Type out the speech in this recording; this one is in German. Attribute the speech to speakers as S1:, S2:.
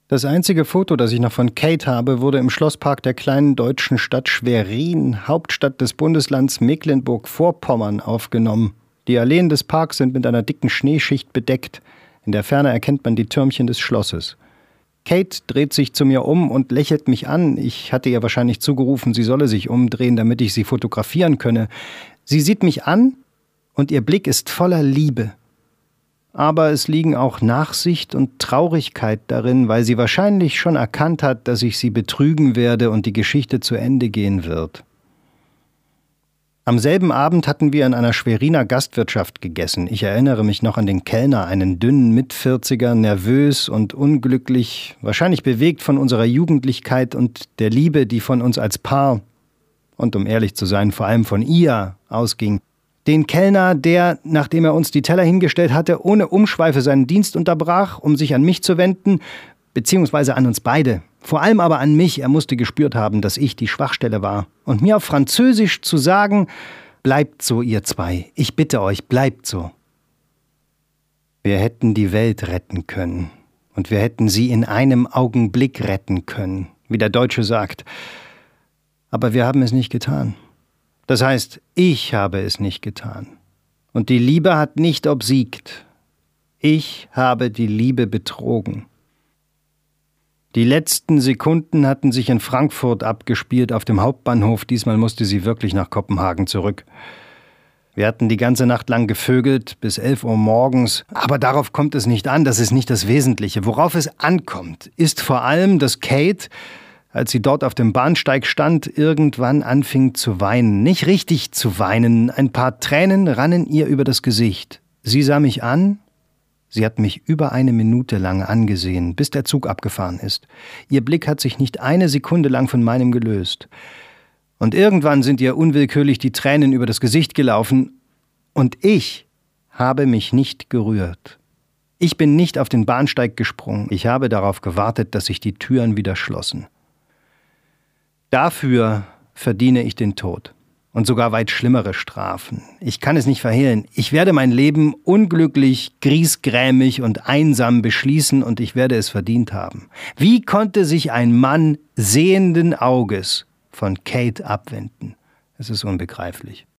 S1: Das einzige Foto, das ich noch von Kate habe, wurde im Schlosspark der kleinen deutschen Stadt Schwerin, Hauptstadt des Bundeslands Mecklenburg-Vorpommern, aufgenommen. Die Alleen des Parks sind mit einer dicken Schneeschicht bedeckt. In der Ferne erkennt man die Türmchen des Schlosses. Kate dreht sich zu mir um und lächelt mich an. Ich hatte ihr wahrscheinlich zugerufen, sie solle sich umdrehen, damit ich sie fotografieren könne. Sie sieht mich an und ihr Blick ist voller Liebe. Aber es liegen auch Nachsicht und Traurigkeit darin, weil sie wahrscheinlich schon erkannt hat, dass ich sie betrügen werde und die Geschichte zu Ende gehen wird. Am selben Abend hatten wir in einer Schweriner Gastwirtschaft gegessen. Ich erinnere mich noch an den Kellner, einen dünnen Mitvierziger, nervös und unglücklich, wahrscheinlich bewegt von unserer Jugendlichkeit und der Liebe, die von uns als Paar und, um ehrlich zu sein, vor allem von ihr ausging. Den Kellner, der, nachdem er uns die Teller hingestellt hatte, ohne Umschweife seinen Dienst unterbrach, um sich an mich zu wenden, beziehungsweise an uns beide. Vor allem aber an mich. Er musste gespürt haben, dass ich die Schwachstelle war. Und mir auf Französisch zu sagen: Bleibt so, ihr zwei. Ich bitte euch, bleibt so. Wir hätten die Welt retten können. Und wir hätten sie in einem Augenblick retten können, wie der Deutsche sagt. Aber wir haben es nicht getan. Das heißt, ich habe es nicht getan. Und die Liebe hat nicht obsiegt. Ich habe die Liebe betrogen. Die letzten Sekunden hatten sich in Frankfurt abgespielt, auf dem Hauptbahnhof. Diesmal musste sie wirklich nach Kopenhagen zurück. Wir hatten die ganze Nacht lang gevögelt, bis 11 Uhr morgens. Aber darauf kommt es nicht an, das ist nicht das Wesentliche. Worauf es ankommt, ist vor allem, dass Kate, als sie dort auf dem Bahnsteig stand, irgendwann anfing zu weinen. Nicht richtig zu weinen, ein paar Tränen rannen ihr über das Gesicht. Sie sah mich an, sie hat mich über 1 Minute lang angesehen, bis der Zug abgefahren ist. Ihr Blick hat sich nicht 1 Sekunde lang von meinem gelöst. Und irgendwann sind ihr unwillkürlich die Tränen über das Gesicht gelaufen, und ich habe mich nicht gerührt. Ich bin nicht auf den Bahnsteig gesprungen, ich habe darauf gewartet, dass sich die Türen wieder schlossen. Dafür verdiene ich den Tod und sogar weit schlimmere Strafen. Ich kann es nicht verhehlen. Ich werde mein Leben unglücklich, griesgrämig und einsam beschließen und ich werde es verdient haben. Wie konnte sich ein Mann sehenden Auges von Kate abwenden? Es ist unbegreiflich.